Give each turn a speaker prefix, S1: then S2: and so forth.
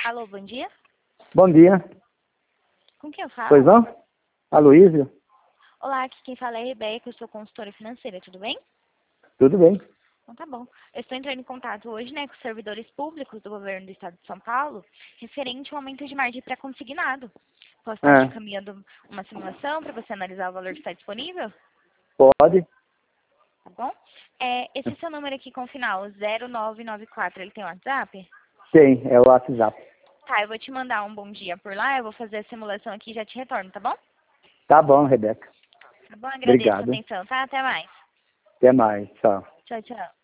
S1: Alô, bom dia.
S2: Bom dia.
S1: Com quem eu falo?
S2: Pois não? Aloísio?
S1: Olá, aqui quem fala é a Rebeca, eu sou consultora financeira, tudo bem?
S2: Tudo bem?
S1: Então tá bom. Eu estou entrando em contato hoje, né, com os servidores públicos do governo do estado de São Paulo, referente ao aumento de margem pré-consignado. Posso estar te
S2: Ah,
S1: encaminhando uma simulação para você analisar o valor que está disponível?
S2: pode?
S1: Tá bom? Esse seu número aqui com o final 0994, ele tem WhatsApp?
S2: Tem, é o WhatsApp.
S1: Tá, eu vou te mandar um bom dia por lá, eu vou fazer a simulação aqui e já te retorno, tá bom?
S2: Tá bom, Rebeca.
S1: Tá bom? Agradeço a
S2: Obrigado.
S1: atenção, tá? Até mais.
S2: Até mais. Tchau.
S1: Tchau, tchau.